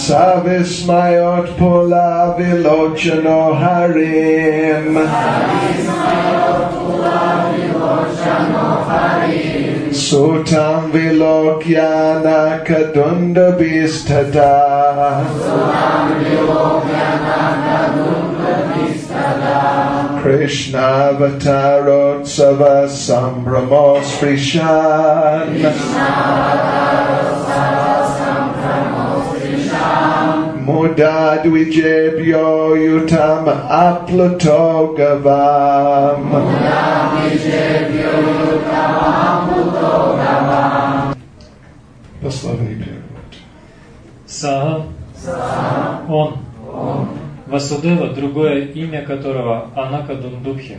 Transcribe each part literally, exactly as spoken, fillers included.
Savismayot pula vilochano harim. Savismayot pula vilochano harim. Sutam vilokyana kadunda bistada. Sutam vilokyana kadunda bistada. Krishna avatarotsava sambramos frishan. Krishna avatarotsava sambramos frishan. Mudad vijebhyo yutam apluto gavam. Mudad vijebhyo yutam apluto gavam. Пословный перевод. Сага, он, Васудева, другое имя которого Анакадундубхи.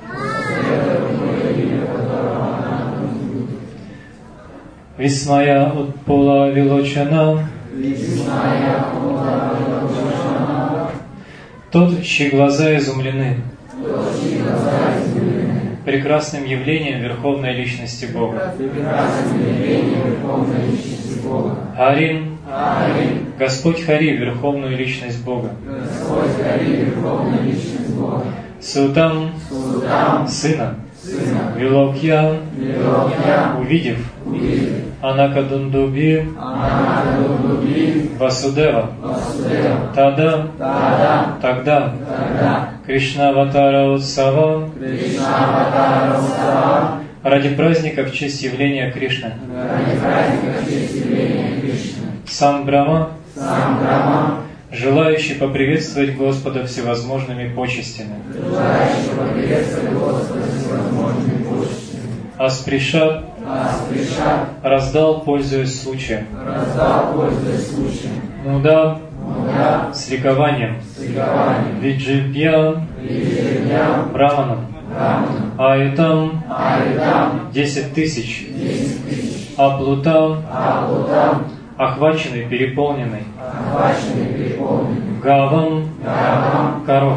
Висмая Утпула Вилочана, тот, чьи глаза изумлены прекрасным явлением Верховной Личности Бога. Харин, Господь Хари, Верховную Личность Бога. Сутам, Сына, Вилокья, увидев, Анакадундуби, Васудева, Тада, тогда, Кришна-аватара Утсава, ради праздника в честь явления Кришны. Сам Брахма, желающий поприветствовать Господа всевозможными почестями. Аспришат раздал, пользуясь случаем. Муда с ликованием. Виджибья Браманом. Аитам десять тысяч. Аплутам охваченный, переполненный. Гавам коров.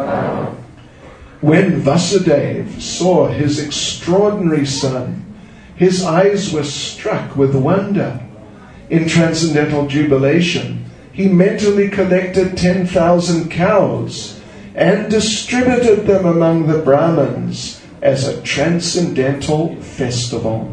When Vasudeva saw his extraordinary son, his eyes were struck with wonder. In transcendental jubilation, he mentally collected ten thousand cows and distributed them among the Brahmins as a transcendental festival.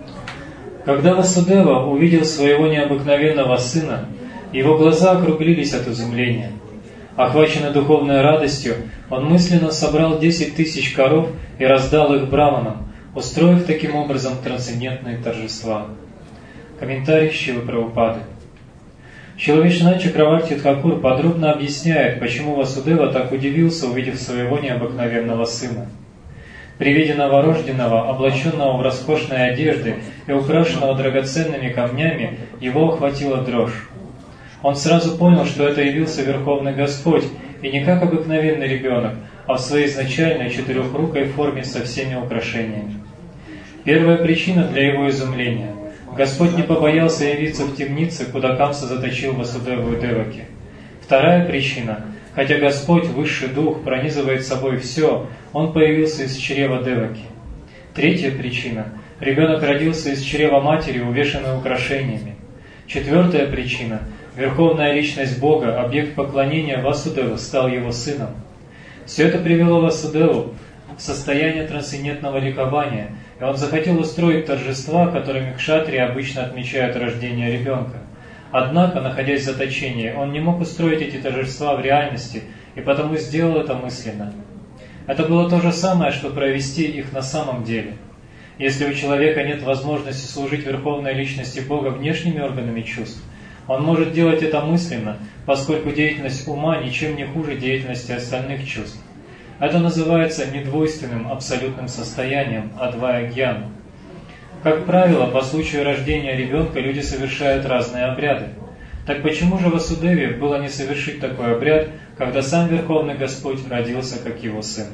Когда Васудева увидел своего необыкновенного сына, его глаза округлились от изумления. Охваченный духовной радостью, он мысленно собрал десять тысяч коров и раздал их браманам, устроив таким образом трансцендентные торжества. Комментарий Шрилы Прабхупады. Шрила Вишванатха Чакраварти Тхакур подробно объясняет, почему Васудева так удивился, увидев своего необыкновенного сына. При виде новорожденного, облаченного в роскошные одежды и украшенного драгоценными камнями, его охватила дрожь. Он сразу понял, что это явился Верховный Господь, и не как обыкновенный ребенок, а в своей изначальной четырехрукой форме со всеми украшениями. Первая причина для его изумления. Господь не побоялся явиться в темнице, куда Камса заточил Васудеву и Деваки. Вторая причина. Хотя Господь, Высший Дух, пронизывает собой все, Он появился из чрева Деваки. Третья причина. Ребенок родился из чрева матери, увешанный украшениями. Четвертая причина. Верховная Личность Бога, объект поклонения Васудевы, стал его сыном. Все это привело Васудеву в состояние трансцендентного ликования, и он захотел устроить торжества, которыми кшатрии обычно отмечают рождение ребенка. Однако, находясь в заточении, он не мог устроить эти торжества в реальности, и потому сделал это мысленно. Это было то же самое, что провести их на самом деле. Если у человека нет возможности служить Верховной Личности Бога внешними органами чувств, он может делать это мысленно, поскольку деятельность ума ничем не хуже деятельности остальных чувств. Это называется недвойственным абсолютным состоянием, адвая-гьяна. Как правило, по случаю рождения ребенка люди совершают разные обряды. Так почему же Васудеве было не совершить такой обряд, когда сам Верховный Господь родился как его сын?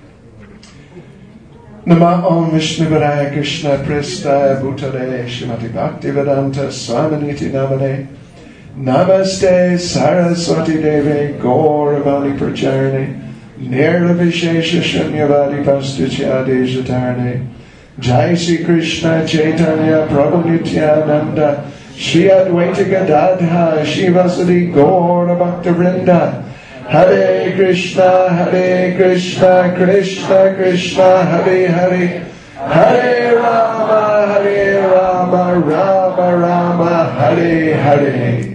Nama Om Vishnuvaraya Krishna Prestaya Bhutale Shrimati Bhaktivedanta Swaminiti Namane Namaste Saraswati Devi Gauravani Pracharane Nirvishesha Shunyavadi Pastuchyadejatarane Jai Sri Krishna Chaitanya Prabhu Nityananda Shri Advaita Gadadha Shivasadi Gaura Bhakta Vrinda. Hare Krishna, Hare Krishna, Krishna Krishna, Hare Hare, Hare Rama, Hare Rama, Rama Rama, Hare Hare.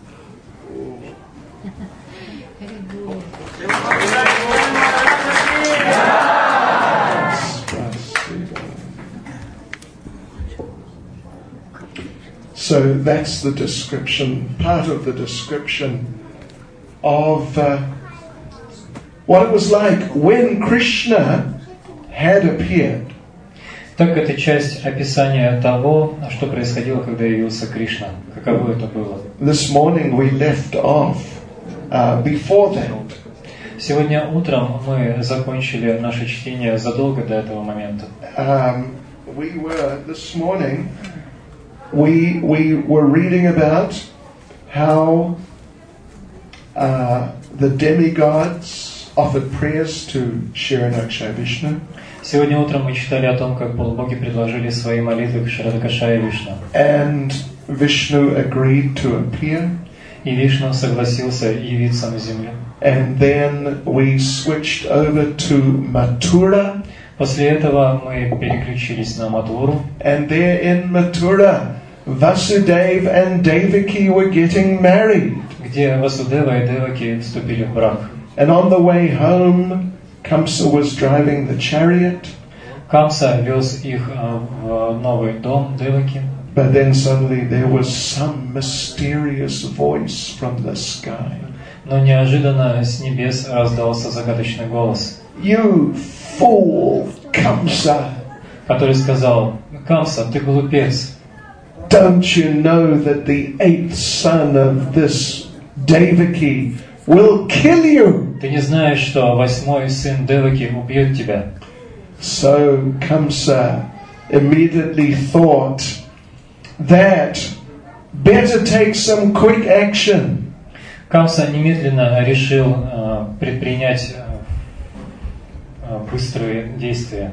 So that's the description, part of the description of uh, what it was like when Krishna had appeared. Так, это часть описания того, что происходило, когда явился Кришна. Каково это было? This morning we left off uh, before that. Сегодня утром мы закончили наше чтение задолго до этого момента. Um, we were this morning. We we were reading about how uh, the demigods offered prayers to Kshirodakashayi Vishnu. Сегодня утром мы читали о том, как полубоги предложили свои молитвы к Кширадакашаи Вишну. And Vishnu agreed to appear. И Вишну согласился явиться на земле. And then we switched over to Mathura. После этого мы переключились на Матуру. And there in Mathura, Vasudeva and Devaki were getting married. Где Васудева и Деваки вступили в брак. And on the way home, Kamsa was driving the chariot. Камса вез их в новый дом Деваки. But then suddenly there was some mysterious voice from the sky. Но неожиданно с небес раздался загадочный голос. You fool, Kamsa! Который сказал: Камса, ты глупец. Don't you know that the eighth son of this Devaki will kill you? Ты не знаешь, что восьмой сын Деваки убьет тебя? So Kamsa immediately thought that better take some quick action. Камса немедленно решил uh, предпринять uh, быстрые действия.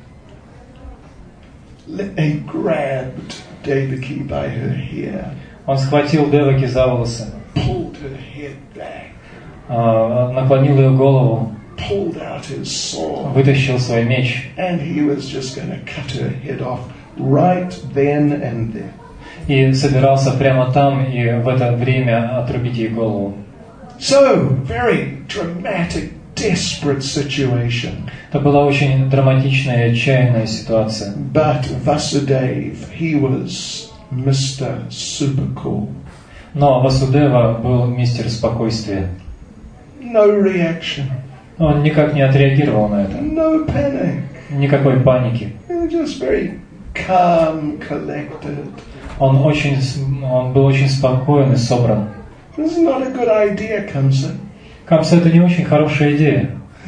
He grabbed Devaki by her hair. Он схватил Деваки за волосы, pulled her head back, uh, наклонил ее голову, pulled out his sword, вытащил свой меч, and he was just going to cut her head off right then and there. И собирался прямо там и в это время отрубить ей голову. So, very dramatic, desperate situation. Это была очень драматичная и отчаянная ситуация. But Vasudeva, he was Mister Super Cool. Но Васудева был мистер спокойствия. No reaction. Он никак не отреагировал на это. No panic. Никакой паники. Just very calm, collected. Он очень, он был очень спокоен и собран. This is not a good idea, Kamsa. Камса, это не очень хорошая идея.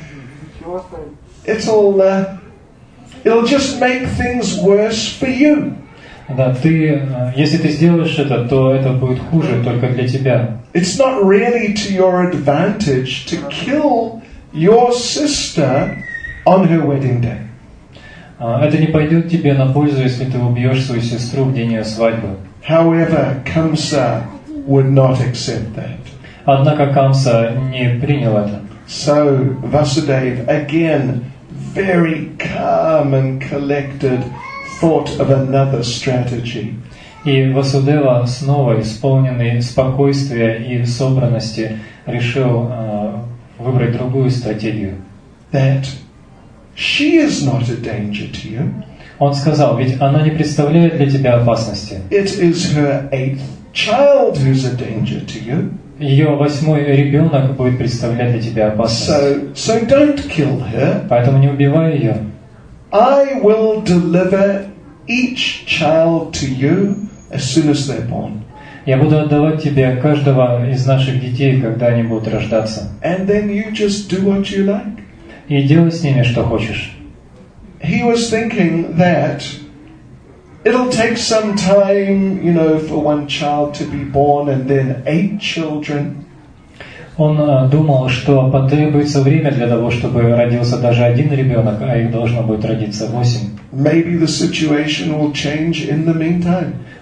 It'll, uh, it'll just make things worse for you. Да, ты, если ты сделаешь это, то это будет хуже только для тебя. It's not really to your advantage to kill your sister on her wedding day. Это не пойдет тебе на пользу, если ты убьешь свою сестру в день ее свадьбы. However, Kamsa would not accept that. Однако Камса не принял это. So Vasudeva, again, very calm and collected, thought of another strategy. И Васудева, снова исполненный спокойствия и собранности, решил uh, выбрать другую стратегию. That she is not a danger to you. Он сказал: ведь она не представляет для тебя опасности. It is her eighth child who's a danger to you. Ее восьмой ребенок будет представлять для тебя опасность. So, so don't kill her. Поэтому не убивай ее. I will deliver each child to you as soon as they're born. Я буду отдавать тебе каждого из наших детей, когда они будут рождаться. And then you just do what you like. И делай с ними, что хочешь. He was thinking that it'll take some time, you know, for one child to be born and then eight children. Он uh, думал, что потребуется время для того, чтобы родился даже один ребенок, а их должно будет родиться восемь. Maybe the situation will change in the meantime.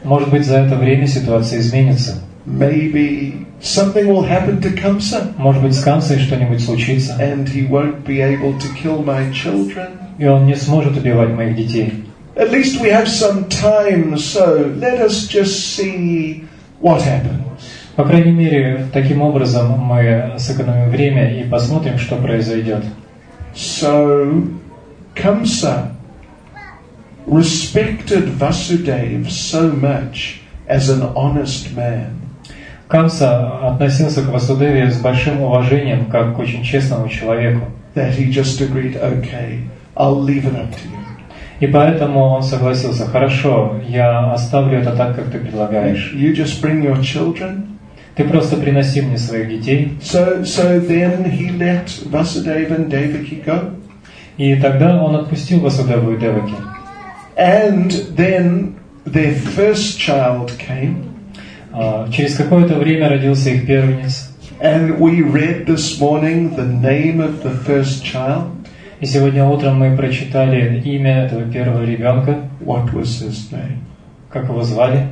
Может быть, за это время ситуация изменится. Maybe something will happen to Kamsa, Может быть, с Камсой что-нибудь случится, and he won't be able to kill my children. и он не сможет убивать моих детей. At least we have some time, so let us just see what happens. По крайней мере, таким образом мы сэкономим время и посмотрим, что произойдет. So, Kamsa respected Vasudeva so much as an honest man. Камса относился к Васудеве с большим уважением, как к очень честному человеку. That he just agreed, okay, I'll leave it up to you. И поэтому он согласился: хорошо, я оставлю это так, как ты предлагаешь. You just bring your children. Ты просто приноси мне своих детей. So, so then he let Vasudeva and Devaki go. И тогда он отпустил Васудеву и Деваки. And then their first child came. Uh, через какое-то время родился их первенец. And we read this morning the name of the first child. И сегодня утром мы прочитали имя этого первого ребенка. What was his name? Как его звали?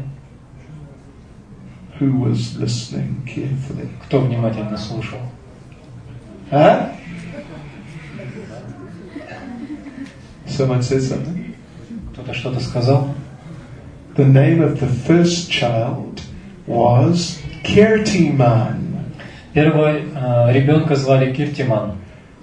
Who was listening carefully? Кто внимательно слушал? Huh? Someone said something? Кто-то что-то сказал? The name of the first child was Kirtiman. Первого uh, ребенка звали Киртиман.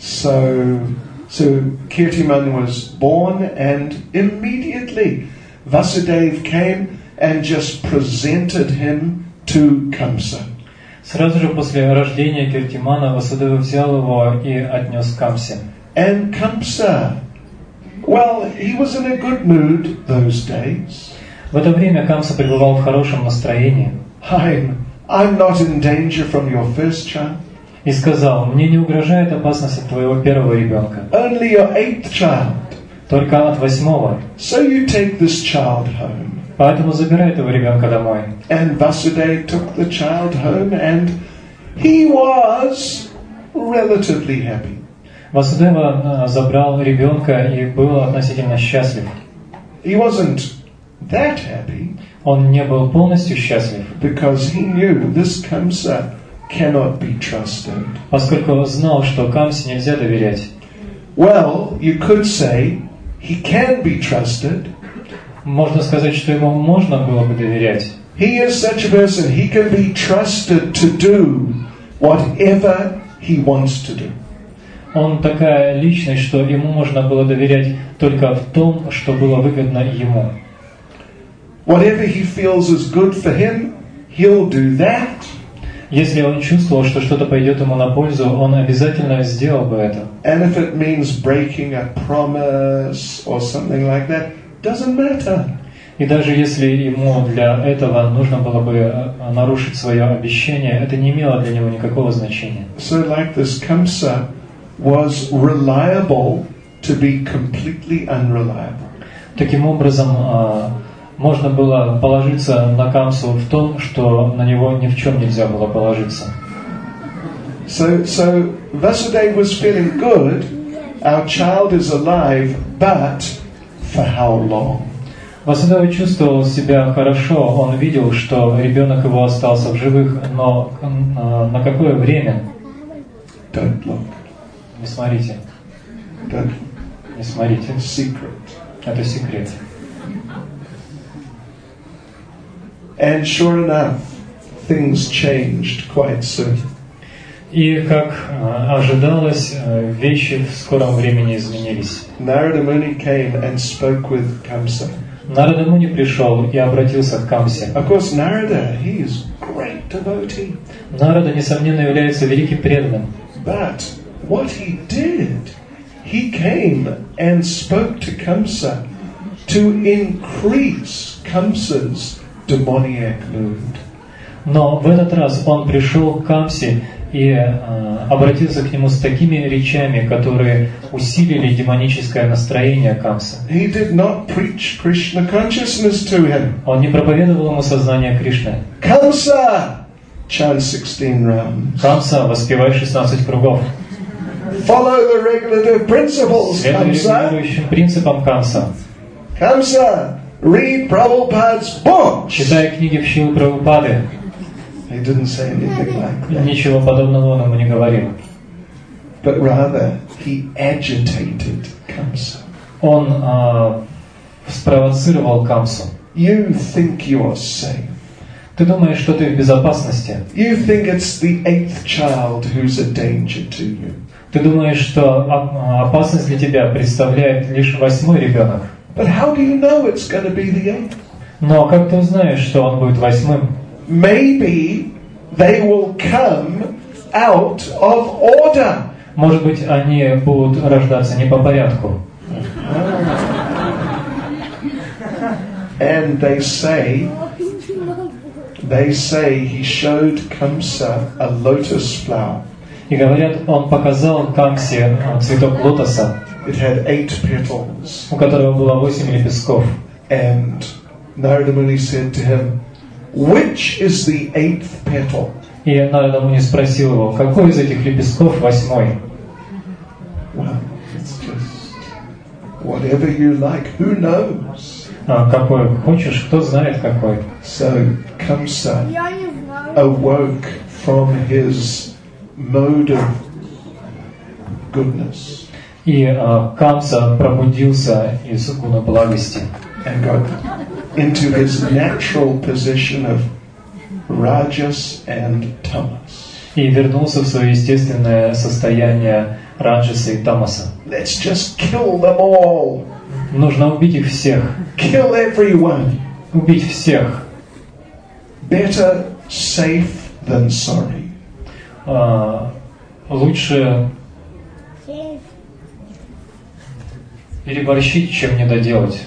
So, so Kirtiman was born, and immediately Vasudeva came and just presented him to Kamsa. Сразу же после рождения Киртимана Васудева взял его и отнес к Камсе. And Kamsa, well, he was in a good mood those days. В это время Камса пребывал в хорошем настроении. I'm, I'm not in danger from your first child. И сказал: мне не угрожает опасность от твоего первого ребенка, Only your eighth child. только от восьмого. So you take this child home. Поэтому забирай этого ребенка домой. And Vasudeva took the child home, and he was relatively happy. Васудева забрал ребенка и был относительно счастлив. He wasn't that happy Он не был полностью счастлив, because he knew this Kamsa cannot be trusted. поскольку знал, что Камсе нельзя доверять. Well, you could say he can be trusted. Можно сказать, что ему можно было бы доверять. He is such a person, he can be trusted to do whatever he wants to do. Он такая личность, что ему можно было доверять только в том, что было выгодно ему. Whatever he feels is good for him, he'll do that. Если он чувствовал, что что-то пойдет ему на пользу, он обязательно сделал бы это. And if it means breaking a promise or something like that, doesn't matter. И даже если ему для этого нужно было бы нарушить свое обещание, это не имело для него никакого значения. So like this Kamsa was reliable to be completely unreliable. Таким образом, можно было положиться на Камсу в том, что на него ни в чем нельзя было положиться. So, so Vasudeva was feeling good. Our child is alive, but for how long? Васудева чувствовал себя хорошо. Он видел, что ребенок его остался в живых, но на какое время? Don't look. Не смотрите. Don't. Не смотрите. Secret. Это секрет. And sure enough, things changed quite soon. И, как ожидалось, вещи в скором времени изменились. Narada Muni came and spoke with Kamsa. Нарада Муни пришел и обратился к Камсе. Of course, Narada, he is great devotee. Нарада, несомненно, является великим преданным. But what he did, he came and spoke to Kamsa to increase Kamsa's demoniac mood. Но в этот раз он пришел к Камсе и э, обратился к нему с такими речами, которые усилили демоническое настроение Камсы. He did not preach Krishna consciousness to him. Он не проповедовал ему сознание Кришны. Kamsa, chant sixteen rounds. Камса, воспевай шестнадцать кругов. Follow the regulative principles, Следуй Kamsa. регулирующим принципам Камса. Kamsa, read Prabhupada's books. Читай книги в Шрилы Прабхупады. He didn't say anything like that. Ничего подобного он ему не говорил. But rather, he agitated Kamsa. Он а, спровоцировал Камсу. You think you are safe. Ты думаешь, что ты в безопасности. You think it's the eighth child who's a danger to you. Ты думаешь, что опасность для тебя представляет лишь восьмой ребенок. But how do you know it's going to be the eighth? Но как ты узнаешь, что он будет восьмым? Maybe they will come out of order. Может быть, они будут рождаться не по порядку. And they say, they say he showed Kamsa a lotus flower. И говорят, он показал Камсе цветок лотоса, It had eight petals. у которого было восемь лепестков. And Narada Muni said to him, which is the eighth petal? И Нарада Муни спросил его, какой из этих лепестков восьмой? Well, it's just whatever you like. Who knows? А, какой хочешь, кто знает какой. So Kamsa awoke from his mode of goodness И а, Камса пробудился из гуна благости and got into his natural position of rajas and tamas. и вернулся в свое естественное состояние раджаса и тамаса. Let's just kill them all. Нужно убить их всех. Kill everyone. Убить всех. Better safe than sorry. А, лучше переборщить, чем не доделать.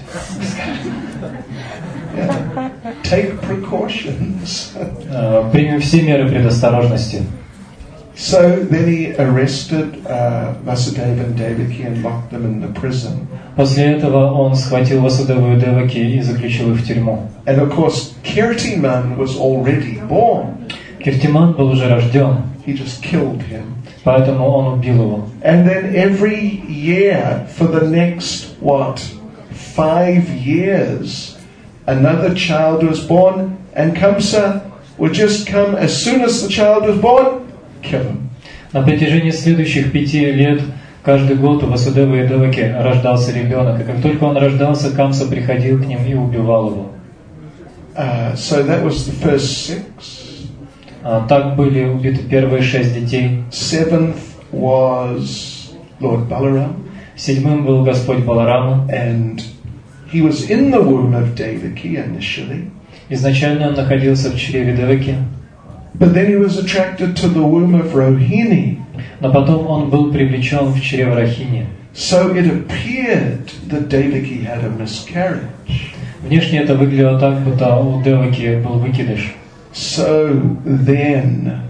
Yeah. Take precautions. А, примем все меры предосторожности. So then he arrested uh, Vasudeva and Devaki and locked them in the prison. После этого он схватил Васудеву и Деваки и заключил их в тюрьму. And of course, Kirtiman was already born. Киртиман был уже рожден, He just killed him. поэтому он убил его. And then every year for the next, what, five years, another child was born, and Kamsa would just come as soon as the child was born, kill him. На протяжении следующих пяти лет каждый год у Васудевы и Деваки рождался ребенок, и как только он рождался, Камса приходил к ним и убивал его. Uh, so that was the first six. А, так были убиты первые шесть детей. Seventh was Lord Balaram, Седьмым был Господь Баларама. and he was in the womb of Devaki initially, Изначально он находился в чреве Деваки, but then he was attracted to the womb of Rohini. но потом он был привлечен в чрево Рахини. So it appeared that Devaki had a miscarriage. Внешне это выглядело так, будто у Деваки был выкидыш. So then,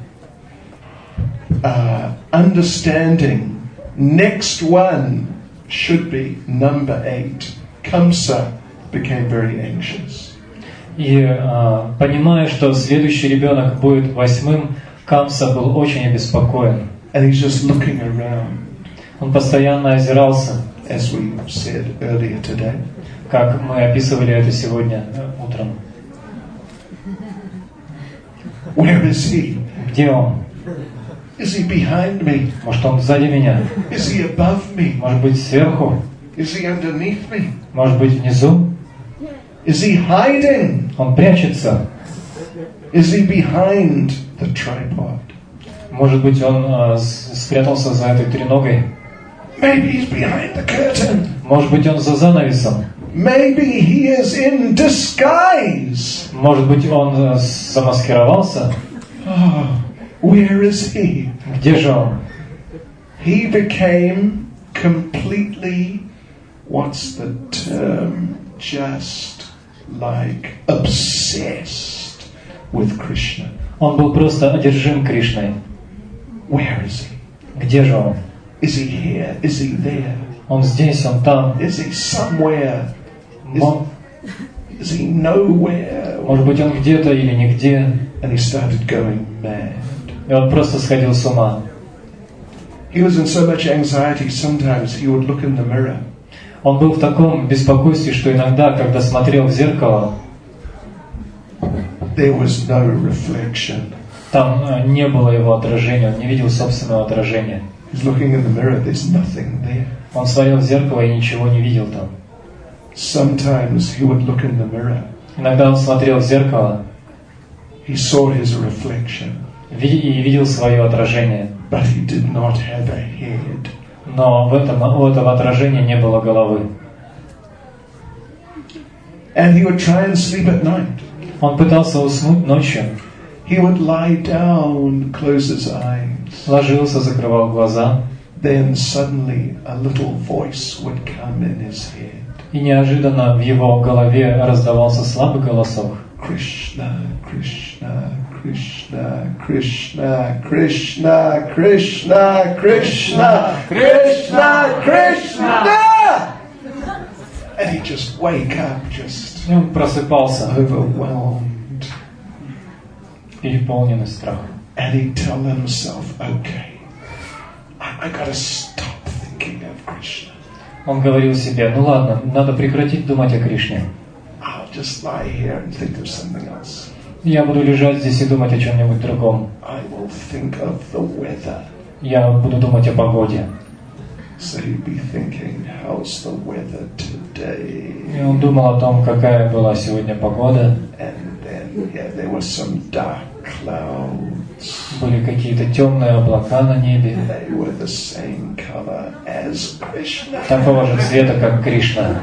uh, understanding next one should be number eight, Kamsa became very anxious. И а, понимая, что следующий ребенок будет восьмым, Камса был очень обеспокоен. And he's just looking around, Он постоянно озирался, as we said earlier today. как мы описывали это сегодня утром. Where is he? Где он? Is he behind me? Может, он сзади меня? Is he above me? Может быть, сверху? Is he underneath me? Может быть, внизу? Is he hiding? Он прячется? Is he behind the tripod? Может быть, он а, с- спрятался за этой треногой? Maybe he's behind the curtain. Может быть, он за занавесом? Maybe he is in disguise. Может быть, он а, замаскировался? Oh, where is he? Где же он? He became completely, what's the term, just like obsessed with Krishna. Он был просто одержим Кришной. Where is he? Где же он? Is he here? Is he there? Он здесь, он там. Is he somewhere? Is, Мо- is he nowhere? Может быть, он где-то или нигде. And he started going mad. И он просто сходил с ума. He was in so much anxiety, sometimes he would look in the mirror Он был в таком беспокойстве, что иногда, когда смотрел в зеркало, there was no reflection. там э, не было его отражения, он не видел собственного отражения. He's looking in the mirror, there's nothing there. Он смотрел в зеркало и ничего не видел там. Sometimes he would look in the mirror. Иногда он смотрел в зеркало He saw his reflection, и видел свое отражение. but he did not have a head. Но в этом, у этого отражения не было головы. And he would try and sleep at night. Он пытался уснуть ночью, He would lie down, close his eyes. ложился, закрывал глаза, Then suddenly a little voice would come in his head. и неожиданно в его голове раздавался слабый голосок. Krishna, Krishna, Krishna, Krishna, Krishna, Krishna, Krishna, Krishna, Krishna! And he'd just wake up, just И он просыпался, overwhelmed. переполненный страхом. And he'd tell himself, okay, I, I gotta stop thinking of Krishna. Он говорил себе: ну ладно, надо прекратить думать о Кришне. I'll just lie here and think of something else. Я буду лежать здесь и думать о чем-нибудь другом. I will think of the weather. Я буду думать о погоде. So he'd be thinking, how's the weather today? И он думал о том, какая была сегодня погода. And then, yeah, there were some dark clouds. Были какие-то темные облака на небе, They were the same color as Krishna. такого же цвета, как Кришна.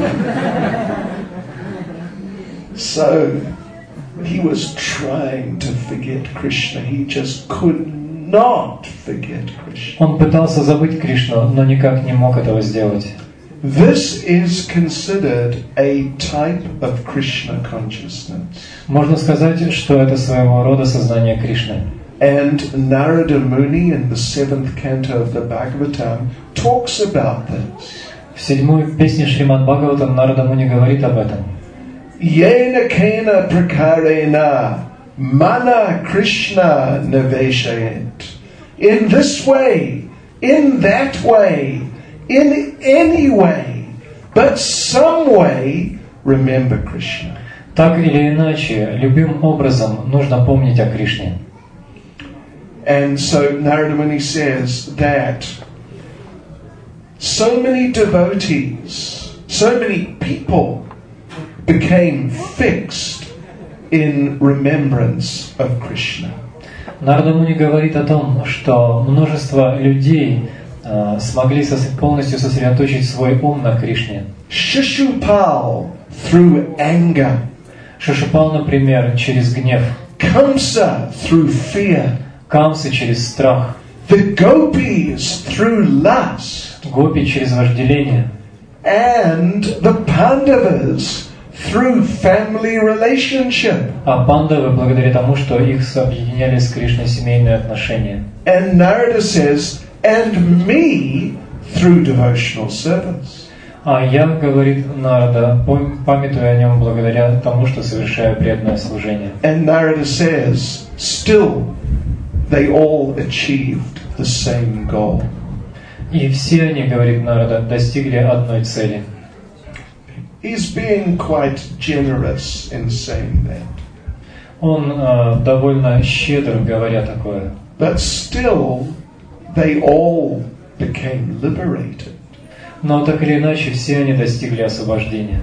So he was trying to forget Krishna. He just could not forget Krishna. Он пытался забыть Кришну, но никак не мог этого сделать. This is considered a type of Krishna consciousness. Можно сказать, что это своего рода сознание Кришны. And Narada Muni in the seventh canto of the Bhagavatam talks about this. В седьмой песне Шримад Бхагаватам Нарада Муни говорит об этом. Yena kena prakarena mana Krishna naveshayet. In this way, in that way, in any way, but some way, remember Krishna. Так или иначе, любым образом нужно помнить о Кришне. And so Narada Muni says that so many devotees, so many people became fixed in remembrance of Krishna. Нарада Муни говорит о том, что множество людей э, смогли сос- полностью сосредоточить свой ум на Кришне. Shishupal through anger, Шишупал, например, через гнев, Kamsa through fear, Камсы через страх, the gopis through lust, Гопи через вожделение, and the Pandavas through family relationship. а пандавы благодаря тому, что их объединяли с Кришной семейные отношения. And Narada says, and me through devotional service. А я, говорит Нарада, пом- памятую о нем благодаря тому, что совершаю преданное служение. And Narada says, still, they all achieved the same goal. И все они, говорит Нарада, достигли одной цели. He's being quite generous in saying that. Он э, довольно щедр, говоря такое. But still, they all became liberated. Но так или иначе, все они достигли освобождения.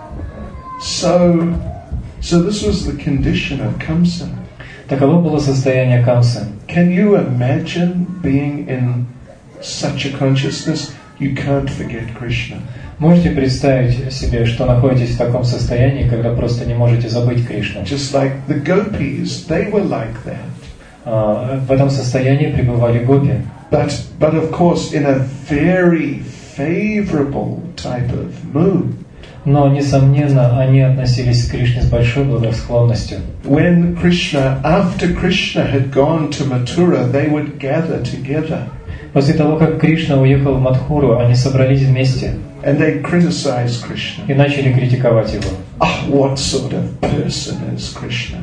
So, so this was the condition of Kamsa. Таково было состояние Камсы. Can you imagine being in such a consciousness? You can't forget Krishna. Можете представить себе, что находитесь в таком состоянии, когда просто не можете забыть Кришну? Just like the gopis, they were like that. А, в этом состоянии пребывали гопи. But, but of course, in a very favorable type of mood. Но, несомненно, они относились к Кришне с большой благосклонностью. When Krishna, after Krishna had gone to Mathura, they would gather together. После того, как Кришна уехал в Мадхуру, они собрались вместе And they criticized Krishna. и начали критиковать его. Ah, what sort of person is Krishna?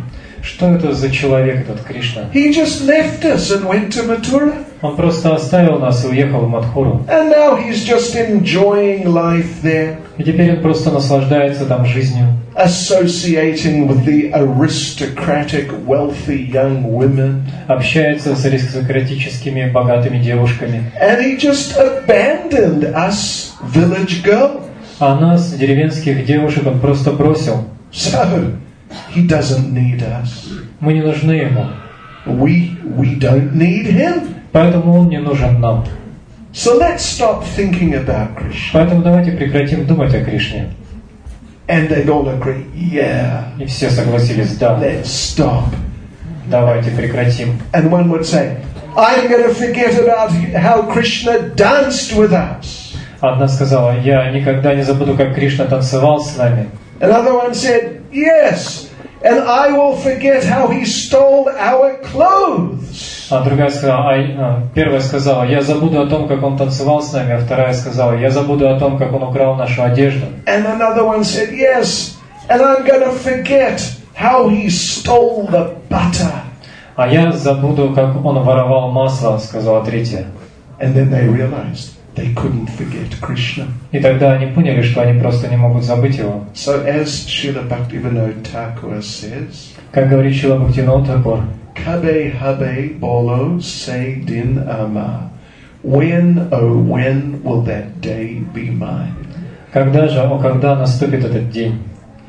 Что это за человек этот Кришна? He just left us and went to Mathura. Он просто оставил нас и уехал в Мадхуру. And now he's just enjoying life there, И теперь он просто наслаждается там жизнью, associating with the aristocratic, wealthy young women. общается с аристократическими богатыми девушками. And he just abandoned us village girls. А нас, деревенских девушек, он просто бросил. So, he doesn't need us. Мы не нужны ему. We, we don't need him. Поэтому он не нужен нам. So let's stop thinking about Krishna. Поэтому давайте прекратим думать о Кришне. And they'd all agree, yeah, И все согласились, да, let's stop. давайте прекратим. And one would say, I'm going to forget about how Krishna danced with us. Одна сказала, я никогда не забуду, как Кришна танцевал с нами. Another one said, yes, and I will forget how he stole our clothes. А другая сказала, а, а, первая сказала, я забуду о том, как он танцевал с нами, а вторая сказала, я забуду о том, как он украл нашу одежду. And another one said, yes, and I'm going to forget how he stole the butter. А я забуду, как он воровал масло, сказала третья. And then they realized they couldn't forget Krishna. И тогда они поняли, что они просто не могут забыть его. So as Srila Bhaktivinoda Thakur says, Как говорит Шрила Бхактивинода Thakor, Kabe habe bolo say din ama. When, oh when will that day be mine? когда же, о когда наступит этот день,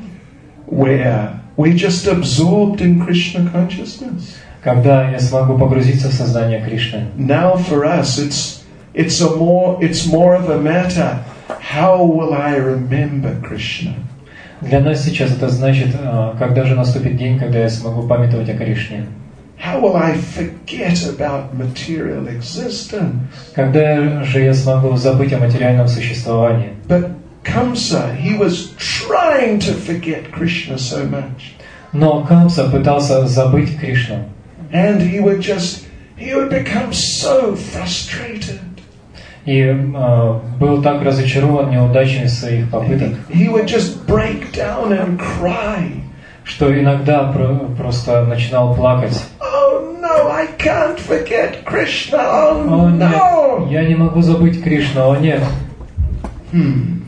Where we're just absorbed in Krishna consciousness. когда я смогу погрузиться в сознание Кришны. Now for us it's it's a more it's more of a matter, how will I remember Krishna? Для нас сейчас это значит, когда же наступит день, когда я смогу памятовать о Кришне. How will I forget about material existence? Когда же я смогу забыть о материальном существовании? But Kamsa, he was trying to forget Krishna so much. Но Камса пытался забыть Кришну. And he would just, he would become so frustrated. И э, был так разочарован неудачами своих попыток, He would just break down and cry. что иногда про- просто начинал плакать. Oh no, I can't forget Krishna. Oh О нет, no. я не могу забыть Кришну, о нет. Hmm.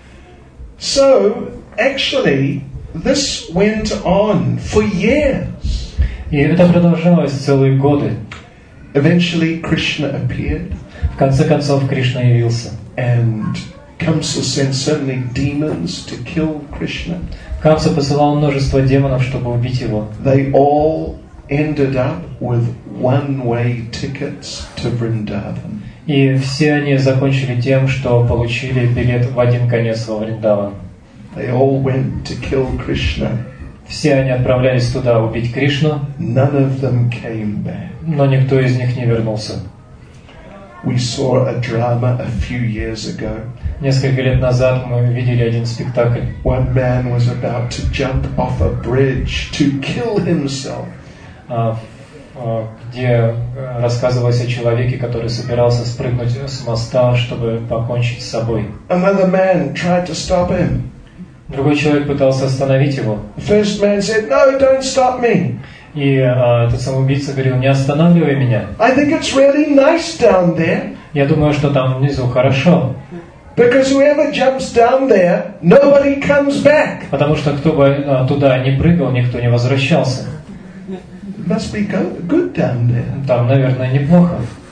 So, actually, this went on for years. И это продолжалось целые годы. Eventually, Krishna appeared. В конце концов, Кришна явился. And Kamsa sent so many demons to kill Krishna. Камса посылал множество демонов, чтобы убить его. They all ended up with one-way tickets to Vrindavan. И все они закончили тем, что получили билет в один конец во Вриндаван. They all went to kill Krishna. Все они отправлялись туда убить Кришну, None of them came back. но никто из них не вернулся. We saw a drama a few years ago. Несколько лет назад мы видели один спектакль. One man was about to jump off a bridge to kill himself. Где рассказывалось о человеке, который собирался спрыгнуть с моста, чтобы покончить с собой. Another man tried to stop him. Другой человек пытался остановить его. The first man said, "No, don't stop me. И а, этот самоубийца говорил, не останавливай меня. I think it's really nice down there. Я думаю, что там внизу хорошо. Because whoever jumps down there, nobody comes back. Потому что кто бы а, туда не прыгал, никто не возвращался. It must be good, good down there." Там, наверное, неплохо.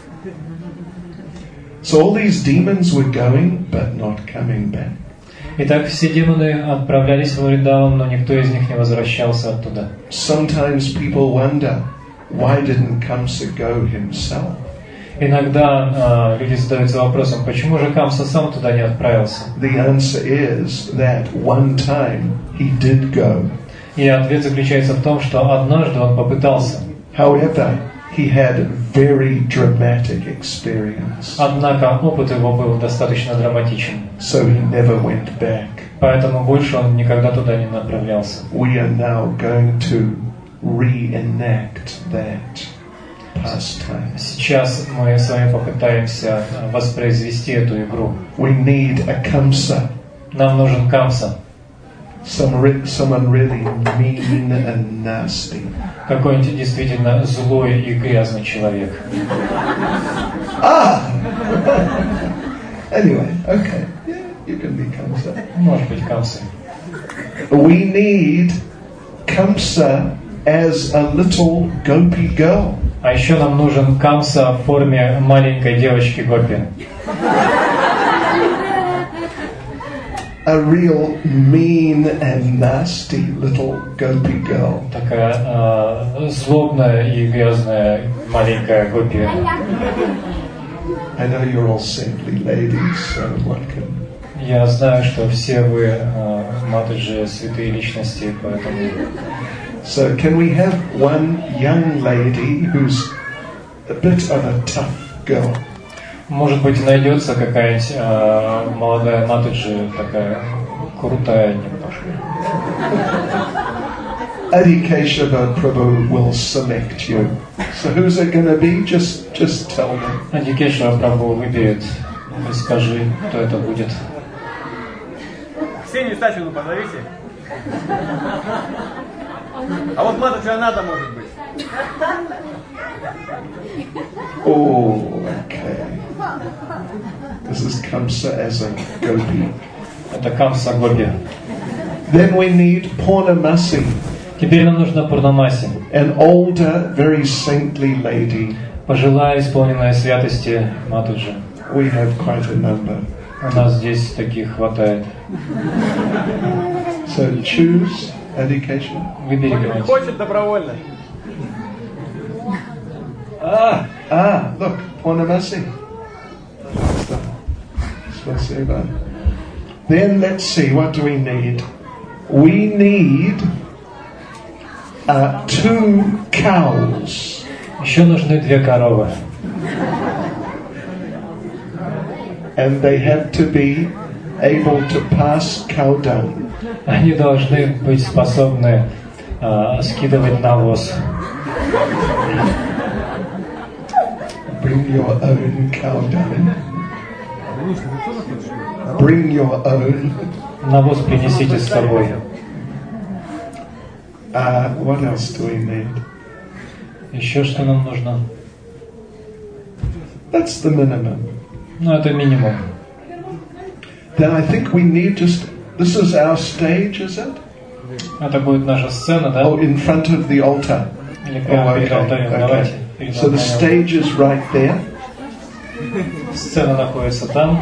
So all these demons were going, but not coming back. Итак, все демоны отправлялись в Вриндаван, но никто из них не возвращался оттуда. Sometimes people wonder, why didn't Kamsa go himself? Иногда а, люди задаются вопросом, почему же Камса сам туда не отправился? The answer is that one time he did go. И ответ заключается в том, что однажды он попытался. However, he had very dramatic experience. Однако опыт его был достаточно драматичен. So he never went back. Поэтому больше он никогда туда не направлялся. We are now going to reenact that pastime. Сейчас мы с вами попытаемся воспроизвести эту игру. We need a Kamsa. Нам нужен Камса. some re- someone really mean and nasty. Какой-нибудь действительно злой и грязный человек. Ah! Anyway, okay. Yeah, you can be Kamsa. Может быть, Камса. We need Kamsa as a little gopi girl. А еще нам нужен Камса в форме маленькой девочки Гопи. A real mean and nasty little gopi girl. Такая э, злобная и грязная маленькая Гопи. I know you're all saintly ladies, so one can... Я знаю, что все вы э, матаджи, святые личности, поэтому... So can we have one young lady who's a bit of a tough girl? Может быть, найдется какая-нибудь э, молодая матаджи, такая крутая немножко. Adikeshava Prabhu will select you. So who's it going to be? Just, just tell me. Адикешва Прабху выберет. Скажи, кто это будет. Ксению Стачину позовите. А вот матушка Аната может быть. Oh, okay. This is Kamsa as a gopi. Это Камса Гопи. Then we need Purnamasi, Теперь нам нужна Пурнамаси. an older, very saintly lady. Пожилая, исполненная святости матаджи. We have quite a number. У нас здесь таких хватает. So choose education. Выбери кого-нибудь. Хочет добровольно. Ah, ah, look, Purnamasi. Spasiba. Then let's see, what do we need? We need uh, two cows. Еще нужны две коровы. And they have to be able to pass cow dung. Они должны быть способны э, скидывать навоз. Bring your own cow dung. Bring your own. Навоз принесите с собой. Uh, what else do we need? Еще что нам нужно? That's the minimum. Ну, это минимум. Then I think we need just... This is our stage, is it? Это будет наша сцена, да? Oh, in front of the altar. Или прямо Oh, перед okay, алтарем. Давайте. okay. Перед So the алтарем. stage is right there. Сцена находится там.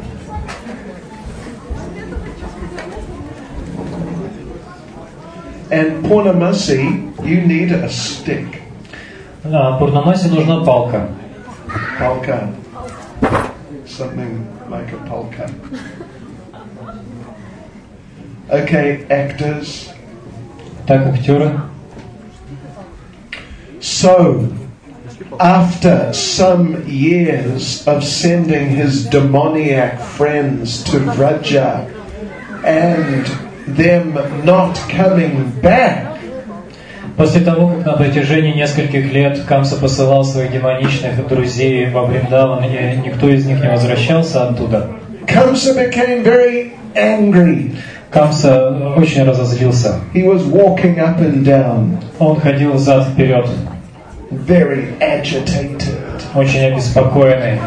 And Purnamasi, you need a stick. А, Пурнамасе нужна палка. Polka. Something like a polka. Okay, actors. Так, актеры. So, after some years of sending his demoniac friends to Vraja and them not coming back, После того, как на протяжении нескольких лет Камса посылал своих демоничных друзей во Вриндаван, и никто из них не возвращался оттуда, Kamsa became very angry. Камса очень разозлился. He was walking up and down, Он ходил взад-вперед, very agitated. очень обеспокоенный.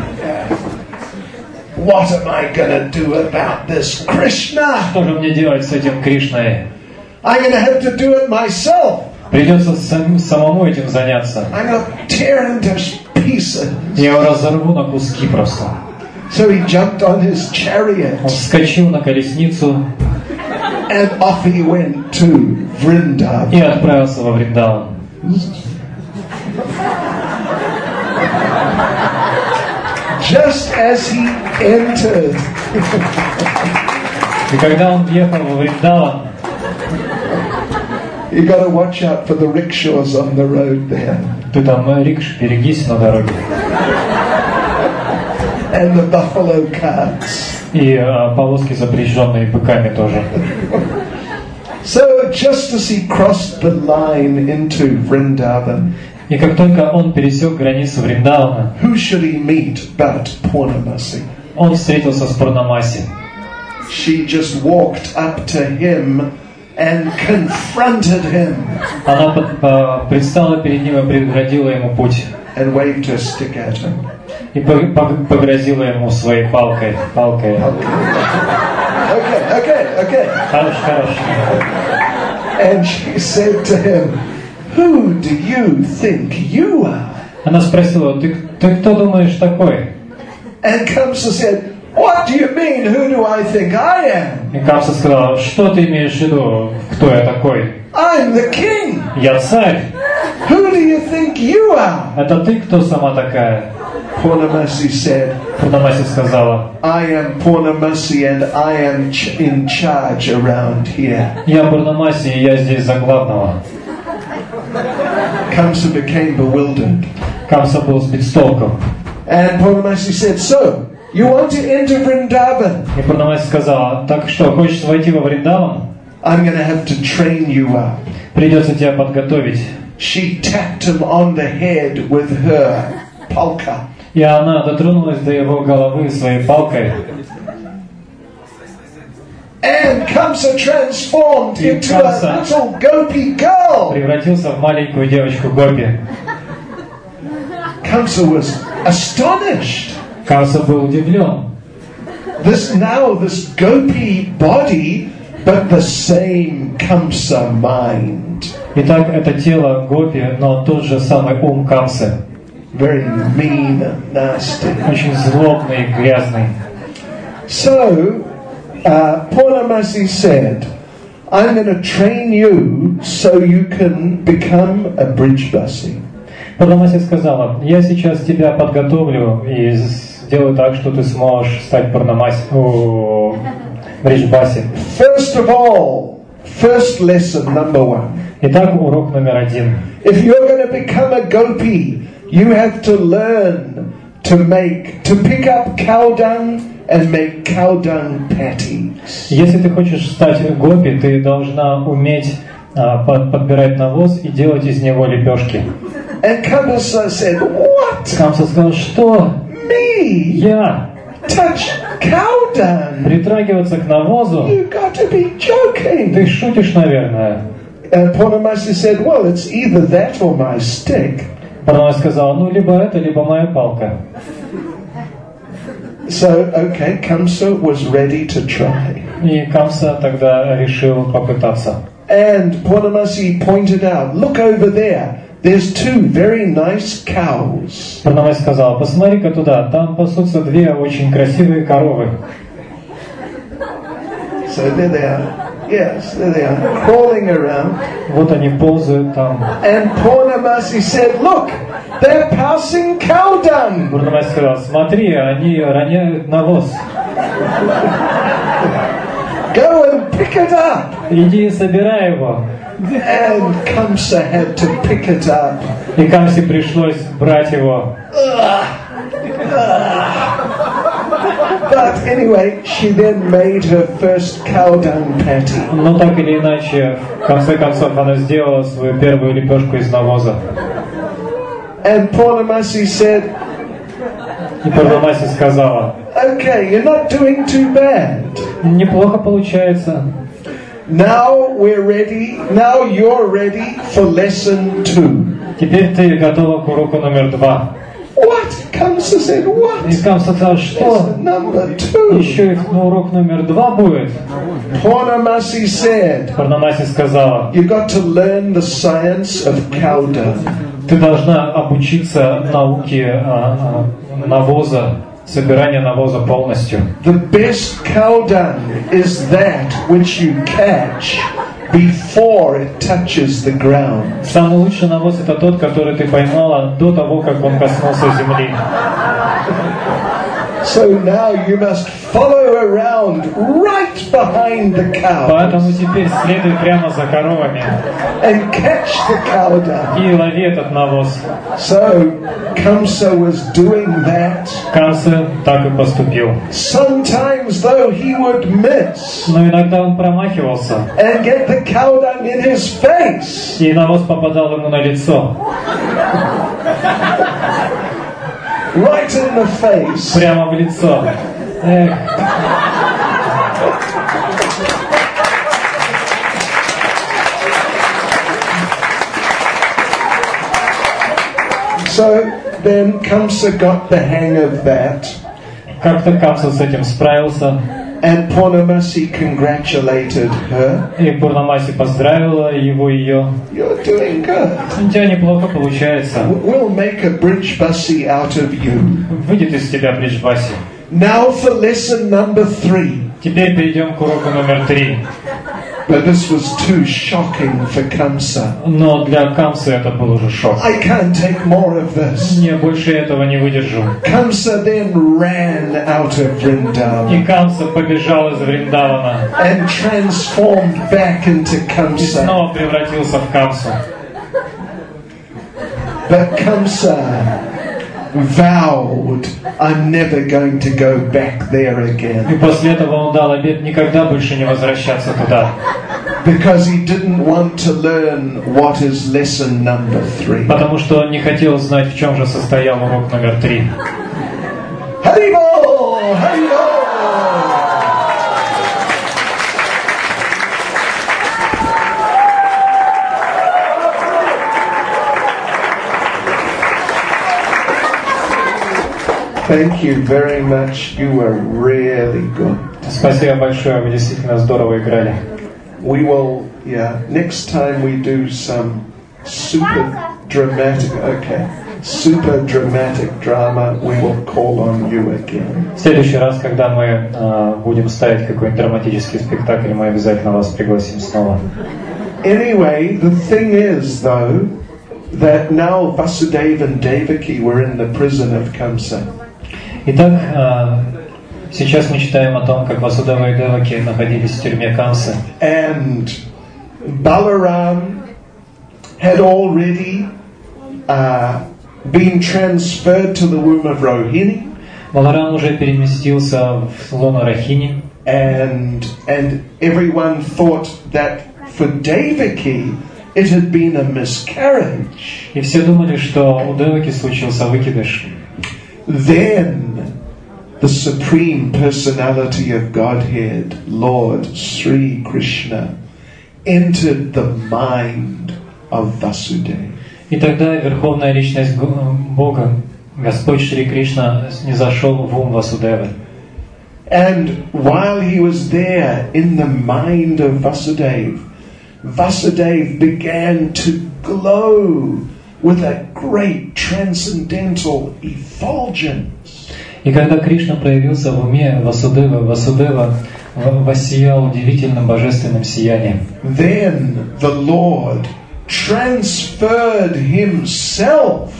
What am I going to do about this Krishna? Что же мне делать с этим Кришной? I'm going to have to do it myself. Придется сам, самому этим заняться. I'm going to tear into pieces. Я его разорву на куски просто. So he jumped on his chariot Он вскочил на колесницу and off he went to Vrindavan. и отправился во Вриндаван. Just as he entered, И когда он въехал во Вриндаван, you got to watch out for the rickshaws on the road there ты там, рикш, берегись на дороге. and the buffalo carts. И э, повозки, запряженные быками тоже. So just as he crossed the line into Vrindavan, И как только он пересек границу Вриндавана, who should he meet but Purnamasi? он встретился с Пурнамаси. She just walked up to him and confronted him. Она под- по- предстала перед ним и преградила ему путь. And waved her stick at him. И по- по- погрозила ему своей палкой. Палкой. Okay, okay, okay. Хорош, хорош. And she said to him, "Who do you think you are?" Она спросила, ты, ты кто думаешь такой? And Kamsa said, "What do you mean? Who do I think I am? И Камса сказала, что ты имеешь в виду? Кто я такой? I'm the king. Я царь. Who do you think you are?" Это ты кто сама такая? Purnamasi said, Пурнамаси сказала, "I am Purnamasi and I am ch- in charge around here." я Пурнамаси, и я здесь за главного. Kamsa became bewildered. Камса был сбит с толку. And Purnamasi said, "So, you want to enter Vrindavan? И Пурнамаси сказала, так что, хочешь войти во Вриндаван? I'm going to have to train you up." Придется тебя подготовить. She tapped him on the head with her palka. И она дотронулась до его головы своей палкой. And Kamsa transformed И into a Камса little gopi girl. превратился в маленькую девочку Гопи. Kamsa was astonished. Камса был удивлен. This now this gopi body, but the same Kamsa mind. Итак, это тело Гопи, но тот же самый ум Камсы. Very mean and nasty. Очень злобный и грязный. So, uh, Purnamasi said, "I'm going to train you so you can become a Brijbasi." Пурнамаси сказала, я сейчас тебя подготовлю и сделаю так, что ты сможешь стать Пурнамаси, о, Бриджбаси. First of all, first lesson number one. Итак, урок номер один. If you're going to become a gopi, you have to learn to make, to pick up cow dung and make cow dung patties. Если ты хочешь стать гопи, ты должна уметь а, под- подбирать навоз и делать из него лепешки. And Kamsa said, "What? Камса сказал, что Me? я Touch cow dung? притрагиваться к навозу? You got to be joking." Ты шутишь, наверное. And Purnamasi said, "Well, it's either that or my stick." Пурнамаси сказал, ну либо это, либо моя палка. So, okay, Kamsa was ready to try. И Камса тогда решил попытаться. And Purnamasi pointed out, "Look over there. There's two very nice cows." Пурнамаси сказал, посмотри-ка туда, там пасутся две очень красивые коровы. So there they are. Yes, there they are, crawling around. Вот они ползают там. And Purnamasi said, "Look, they're passing cow dung." Пурнамаси сказал, смотри, они роняют навоз. Go and pick it up. Иди и собирай его. And Kamsa had to pick it up. И Камсе пришлось брать его. But anyway, she then made her first cow dung patty. Но так или иначе, в конце концов, она сделала свою первую лепешку из навоза. And Purnamasi said, И Пурнамаси сказала, "Okay, you're not doing too bad. неплохо получается. Now we're ready. Now you're ready for lesson two." Теперь ты готова к уроку номер два. What? Kamsa said, "What? И Камса сказал, что? Lesson number two." Еще и на урок номер два будет? Purnamasi said, Пурнамаси сказала, "You've got to learn the science of cow dung." ты должна обучиться науке а, а, навоза, собирания навоза полностью. The best cow dung is that which you catch before it touches the ground. Самый лучший навоз это тот, который ты поймала до того, как он коснулся земли. So now you must follow around right behind the cow Поэтому теперь следуй прямо за коровами and catch the cow dung. и лови этот навоз. So Kamsa was doing that. Камса так и поступил. Sometimes though he would miss Но иногда он промахивался, and get the cow dung in his face. и навоз попадал ему на лицо. Right in the face. Прямо в лицо. Эх. So then Kamsa got the hang of that. Как-то Камса с этим справился. And Purnamasi congratulated her. И Пурнамаси поздравила его, ее. You're doing good. У тебя неплохо получается. We'll make a bridgebasi out of you. Выйдет из тебя бриджбаси. Now for lesson number three. Теперь перейдем к уроку номер три. But this was too shocking for Kamsa. Но для Камсы это был уже шок. I can't take more of this. Я больше этого не выдержу. Kamsa then ran out of Vrindavan. И Камса побежал из Вриндавана. And transformed back into И Kamsa. снова превратился в Камсу. But Kamsa vowed, I'm never going to go back there И again. после этого он дал обет никогда больше не возвращаться туда. Because he didn't want to learn what is lesson number three. Потому что он не хотел знать, в чем же состоял урок номер три. Haribol! Haribol! Thank you very much. You were really good. Спасибо большое, вы действительно здорово играли. We will, yeah, next time we do some super dramatic, okay, super dramatic drama, we will call on you again. В следующий раз, когда мы э, будем ставить какой-нибудь драматический спектакль, мы обязательно вас пригласим снова. Anyway, the thing is, though, that now Vasudeva and Devaki were in the prison of Kamsa. Итак, э, сейчас мы читаем о том, как Васудева и Деваки находились в тюрьме Камсы. And Balaram had already uh, been transferred to the womb of Rohini. Баларам уже переместился в лоно Рахини. And, and everyone thought that for Devaki it had been a miscarriage. И все думали, что у Деваки случился выкидыш. Then the Supreme Personality of Godhead, Lord Sri Krishna, entered the mind of Vasudeva. И тогда Верховная Личность Бога, Господь Шри Кришна, низошел в ум Васудевы. And while he was there in the mind of Vasudeva, Vasudeva began to glow with a great transcendental effulgence. И когда Кришна проявился в уме Васудевы, Васудева воссиял удивительным божественным сиянием. Then the Lord transferred himself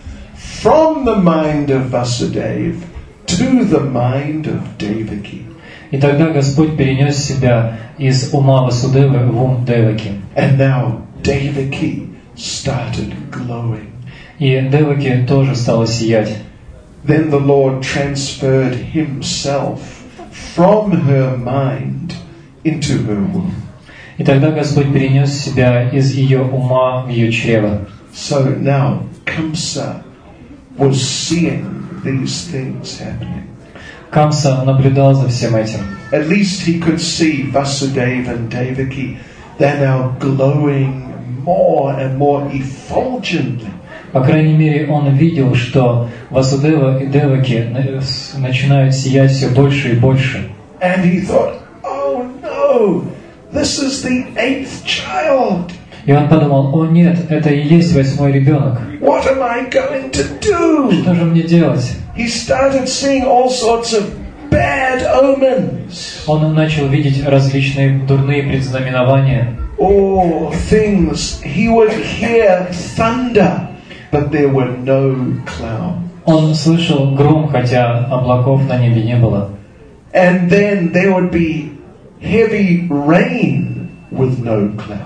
from the mind of Vasudeva to the mind of Devaki. И тогда Господь перенес себя из ума Васудевы в ум Деваки. And now Devaki started glowing. И Деваки тоже стала сиять. Then the Lord transferred himself from her mind into her womb. И тогда Господь перенес себя из ее ума в ее чрево. So now Kamsa was seeing these things happening. Камса наблюдал за всем этим. At least he could see Vasudeva and Devaki. They're now glowing more and more effulgently. По крайней мере, он видел, что Васудева и Деваки начинают сиять все больше и больше. And he thought, oh no, this is the eighth child. И он подумал, о нет, это и есть восьмой ребенок. What am I going to do? Что же мне делать? He started seeing all sorts of bad omens. Он начал видеть различные дурные предзнаменования. Oh, things. He would hear thunder, but there were no clouds. Он слышал гром, хотя облаков на небе не было. And then there would be heavy rain with no clouds.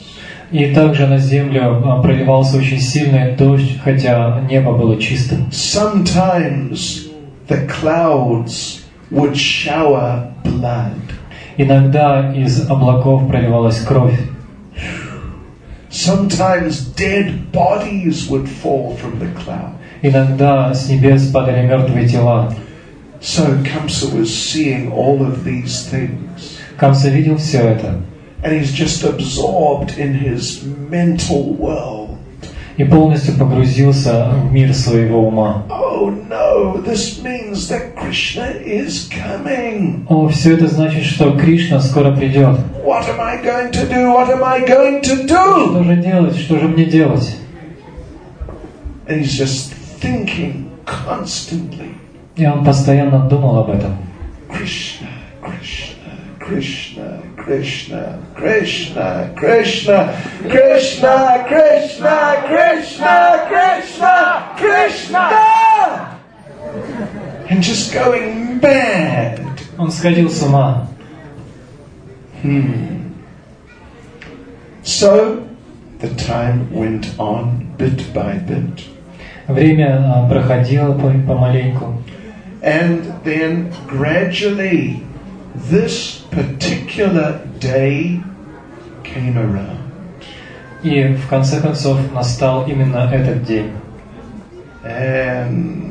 И также на землю проливался очень сильный дождь, хотя небо было чистым. Sometimes the clouds would shower blood. Иногда из облаков проливалась кровь. Sometimes dead bodies would fall from the cloud. Иногда с небес падали мертвые тела. So Kamsa was seeing all of these things. Камса видел все это. And he's just absorbed in his mental world. и полностью погрузился в мир своего ума. Oh no, this means that Krishna is coming. О, все это значит, что Кришна скоро придет. What am I going to do? What am I going to Что do? же делать? Что же мне делать? And he's just thinking constantly. И он постоянно думал об этом. Krishna, Krishna, Krishna, Krishna, Krishna, Krishna, Krishna, Krishna, Krishna, Krishna, Krishna, and just going mad. Он сходил с ума. Hmm. So the time went on bit by bit. Время проходило помаленьку. And then gradually this particular day came around. И в конце концов настал именно этот день. And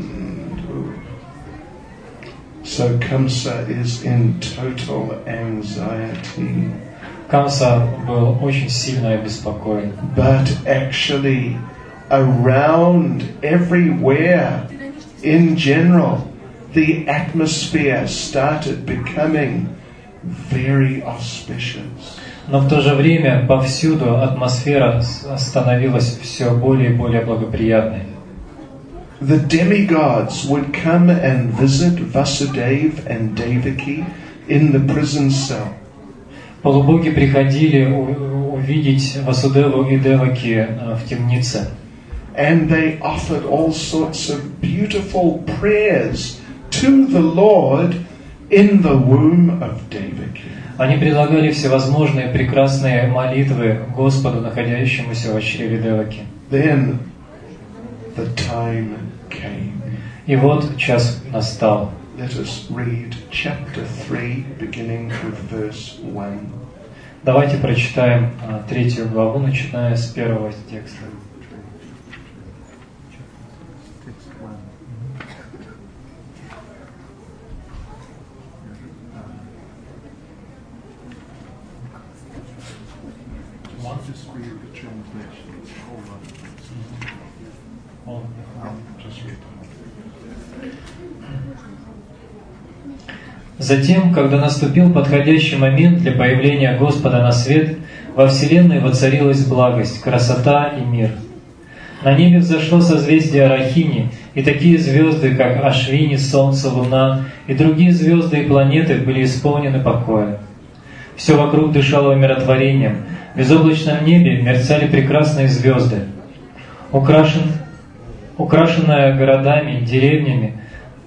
so Kamsa is in total anxiety. Камса был очень сильно обеспокоен. But actually around everywhere in general the atmosphere started becoming very auspicious. Но в то же время повсюду атмосфера становилась все более и более благоприятной. The demigods would come and visit Vasudeva and Devaki in the prison cell. Полубоги приходили увидеть Васудеву и Деваки в темнице. And they offered all sorts of beautiful prayers to the Lord in the womb of Devaki. Они предлагали всевозможные прекрасные молитвы Господу, находящемуся в чреве Деваки. Then the time came. И вот час настал. Let us read chapter three, beginning with verse one. Давайте прочитаем а, третью главу, начиная с первого текста. Just read the translation. Hold on. Just read it. Затем, когда наступил подходящий момент для появления Господа на свет, во вселенной воцарилась благость, красота и мир. На небе взошло созвездие Рахини, и такие звезды, как Ашвини, Солнце, Луна, и другие звезды и планеты были исполнены покоя. Все вокруг дышало умиротворением. В безоблачном небе мерцали прекрасные звезды. Украшен, украшенная городами, деревнями,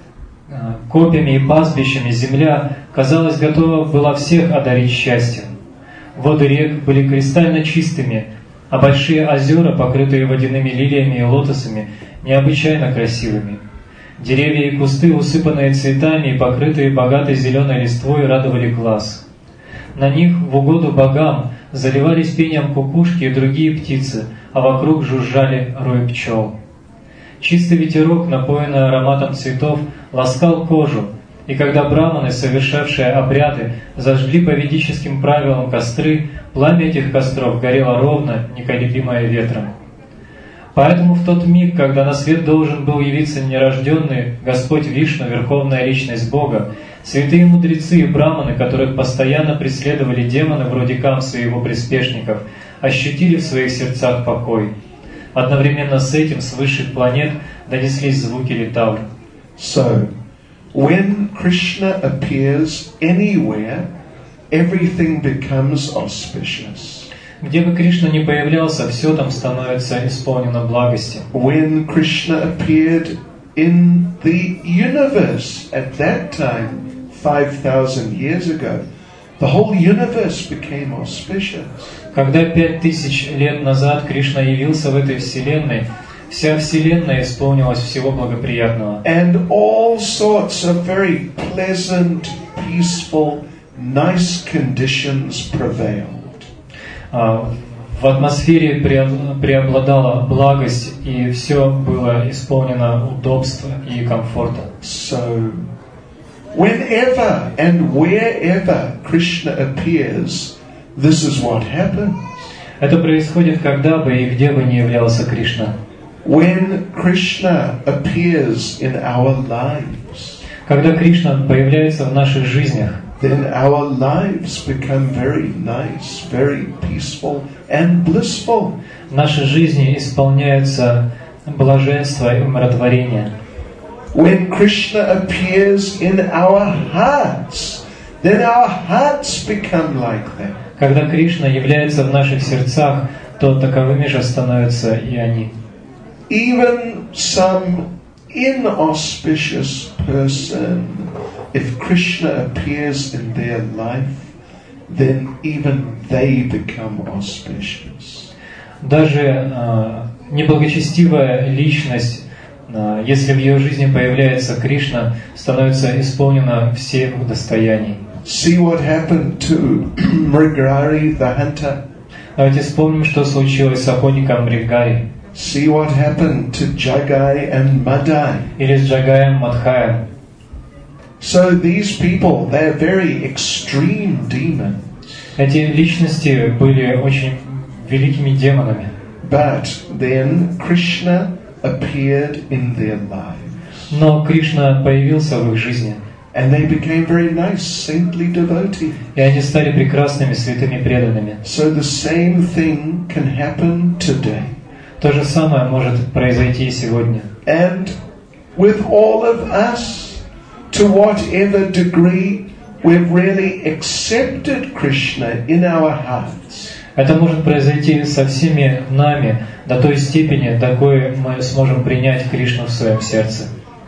копьями и пастбищами земля, казалось, готова была всех одарить счастьем. Воды рек были кристально чистыми, а большие озера, покрытые водяными лилиями и лотосами, необычайно красивыми. Деревья и кусты, усыпанные цветами и покрытые богатой зеленой листвой, радовали глаз. На них, в угоду богам, заливались пением кукушки и другие птицы, а вокруг жужжали рои пчел. Чистый ветерок, напоенный ароматом цветов, ласкал кожу, и когда браманы, совершавшие обряды, зажгли по ведическим правилам костры, пламя этих костров горело ровно, неколебимое ветром. Поэтому в тот миг, когда на свет должен был явиться нерожденный Господь Вишну, Верховная Личность Бога, святые мудрецы и браманы, которых постоянно преследовали демоны вроде Камсы и его приспешников, ощутили в своих сердцах покой. Одновременно с этим с высших планет донеслись звуки литавр. So, when Krishna appears anywhere, everything becomes auspicious. Где бы Кришна ни появлялся, все там становится исполнено благости. When Krishna appeared in the universe at that time, five thousand years ago, the whole universe became auspicious. Когда пять тысяч лет назад Кришна явился в этой вселенной, вся вселенная исполнилась всего благоприятного. And all sorts of very pleasant, peaceful, nice conditions prevailed. В атмосфере преобладала благость, и все было исполнено удобства и комфорта. So, whenever and wherever Krishna appears, this is what happens. Это происходит, когда бы и где бы ни являлся Кришна. When Krishna appears in our lives, Когда Кришна появляется в наших жизнях, then our lives become very nice, very peaceful and blissful. наши жизни исполняются блаженство и умиротворение. When Krishna appears in our hearts, then our hearts become like that. Когда Кришна является в наших сердцах, то таковыми же становятся и они. Even some inauspicious person, if Krishna appears in their life, then even they become auspicious. Даже э, неблагочестивая личность, э, если в ее жизни появляется Кришна, становится исполнена всех достояний. See what happened to Mrigari the hunter. Давайте вспомним, что случилось с охотником Мригари, See what happened to Jagai and Madai. или с Джагаем Мадхаем. So these people, they're very extreme demons. Эти личности были очень великими демонами. But then Krishna appeared in their lives. Но Кришна появился в их жизни, And they became very nice, saintly devotees. и они стали прекрасными святыми преданными. So the same thing can happen today. То же самое может произойти и сегодня. And with all of us, to whatever degree we've really accepted Krishna in our hearts. Это может произойти со всеми нами до той степени, до какой мы сможем принять Кришну в своем сердце.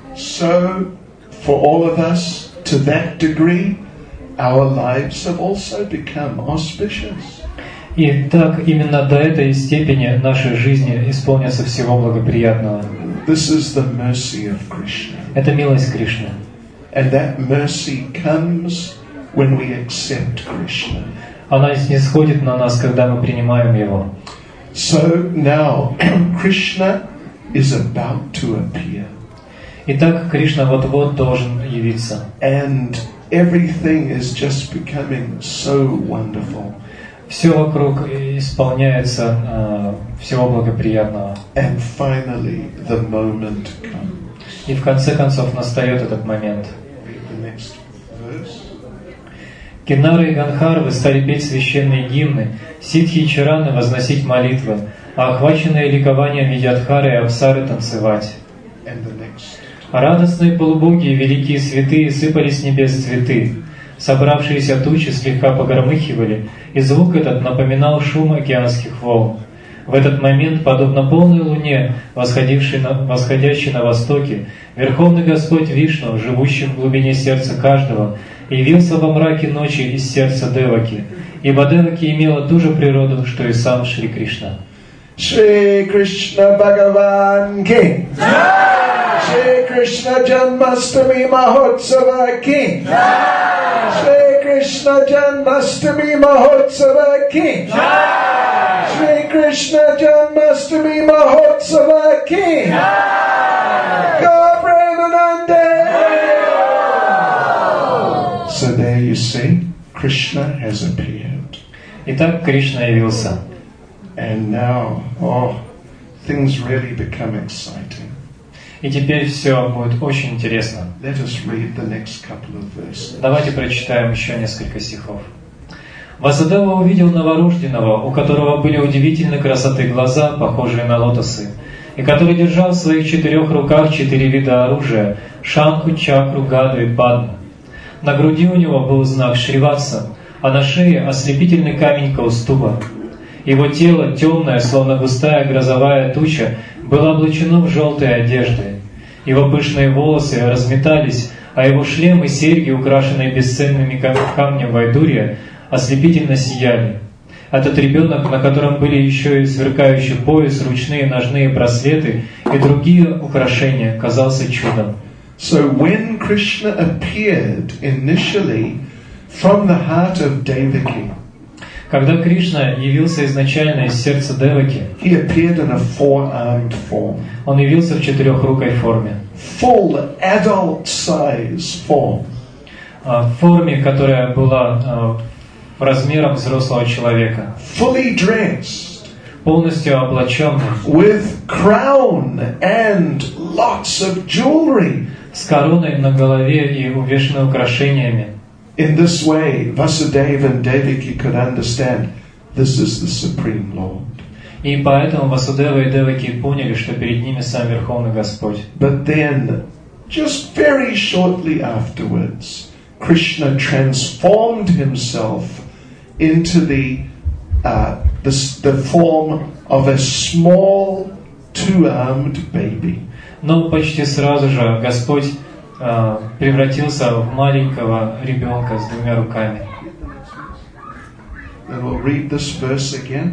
So, for all of us, to that degree, our lives have also become auspicious. И так именно до этой степени нашей жизни исполнятся всего благоприятного. This is the mercy of Krishna. Это милость Кришны. And that mercy comes when we accept Krishna. Она снисходит на нас, когда мы принимаем Его. So now, Krishna is about to appear. Итак, Кришна вот-вот должен явиться. And everything is just becoming so wonderful. Все вокруг исполняется э, всего благоприятного. And finally, the moment comes. И в конце концов настает этот момент. Read the next verse. Кинары и Ганхарвы стали петь священные гимны, ситхи и чараны возносить молитвы, а охваченные ликованием Видьядхары и Апсары танцевать. And the next. А радостные полубоги и великие святые сыпали с небес цветы. Собравшиеся тучи слегка погромыхивали, и звук этот напоминал шум океанских волн. В этот момент, подобно полной луне, восходившей на, восходящей на востоке, Верховный Господь Вишну, живущий в глубине сердца каждого, явился во мраке ночи из сердца Деваки, ибо Деваки имела ту же природу, что и сам Шри Кришна. Shri Krishna Bhagavan Ki Jai! Shri Krishna Janmastami Mahotsava Ki Jai! Shri Krishna Janmastami Mahotsava Ki Jai! Shri Krishna Janmastami Mahotsava Ki Jai! Gaur Premanande! So there you see, Krishna has appeared. Итак, Кришна явился. And now, oh, things really become exciting. И теперь все будет очень интересно. Let us read the next couple of verses. Давайте прочитаем еще несколько стихов. Васудева увидел новорожденного, у которого были удивительной красоты глаза, похожие на лотосы, и который держал в своих четырех руках четыре вида оружия – шанху, чакру, гаду и падму. На груди у него был знак Шриватса, а на шее – ослепительный камень Каустуба. Его тело, темное, словно густая грозовая туча, было облачено в желтые одежды. Его пышные волосы разметались, а его шлем и серьги, украшенные бесценными камнем вайдурья, ослепительно сияли. Этот ребенок, на котором были еще и сверкающий пояс, ручные ножные браслеты и другие украшения, казался чудом. So when Krishna appeared initially from the heart of Devaki, когда Кришна явился изначально из сердца Деваки, he appeared in a four-armed form. Он явился в четырехрукой форме. Full adult size form. В форме, которая была размером взрослого человека, fully dressed, полностью облаченный, with crown and lots of jewelry. с короной на голове и увешанной украшениями. In this way, Vasudeva and Devaki could understand this is the Supreme Lord. И поэтому Васудева и Деваки поняли, что перед ними сам Верховный Господь. But then, just very shortly afterwards, Krishna transformed himself into the, uh, the, the form of a small, two-armed baby. Но почти сразу же Господь э, превратился в маленького ребенка с двумя руками. And we'll read this verse again.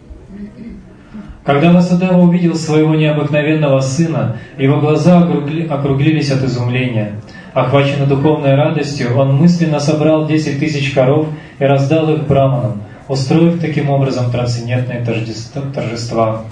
Когда Васудева увидел своего необыкновенного сына, его глаза округли, округлились от изумления. Охваченный духовной радостью, он мысленно собрал десять тысяч коров и раздал их браманам, устроив таким образом трансцендентные торжества.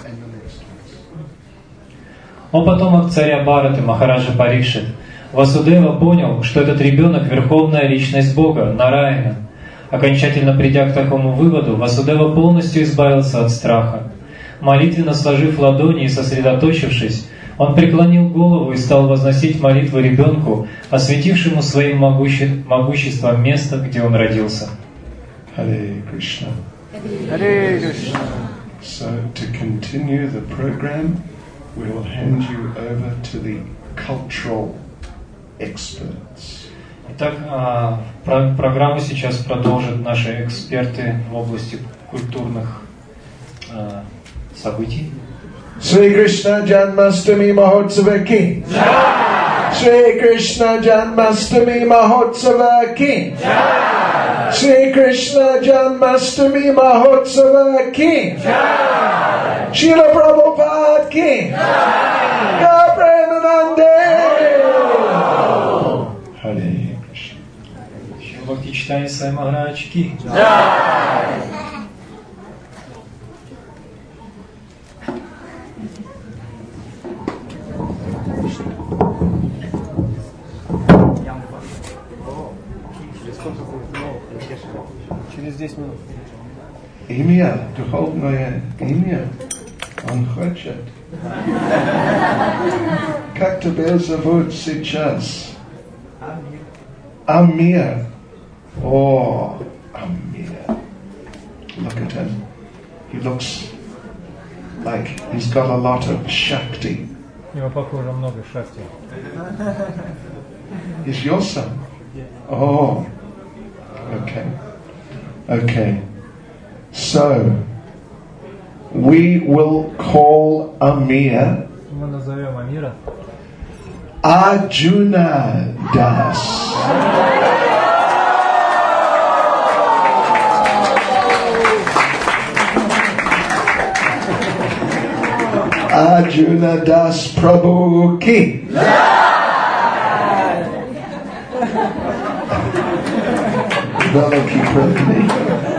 О потомок царя Бхараты, Махараджа Парикшит, Васудева понял, что этот ребенок — верховная личность Бога, Нараяна. Окончательно придя к такому выводу, Васудева полностью избавился от страха. Молитвенно сложив ладони и сосредоточившись, он преклонил голову и стал возносить молитву ребенку, осветившему своим могуще... могуществом место, где он родился. Hare Krishna. Hare Krishna. So, to continue the program, we will hand you over to the cultural experts. Итак, про- программу сейчас продолжат наши эксперты в области культурных а, событий. Shri Krishna Janmastami Mahotsava ki Jai! Shri Krishna Janmastami Mahotsava ki Jai! Shri Krishna Janmastami Mahotsava ki Jai! Srila Prabhupada ki Jai! Gaur Premanande! Hare Krishna. Shri Bhakti Читания Сай Махарадж ки. Через десять минут. Имя, духовное имя, он хочет. Как тебя зовут сейчас? Amir. Oh, Amir. Look at him. He looks like he's got a lot of Shakti. У него, похоже, много шакти. Is your son? Oh, okay. Okay. So, we will call Amir Мы назовем Амира Arjuna Das. Arjuna Das Prabhu ki. Veliki Prabhu.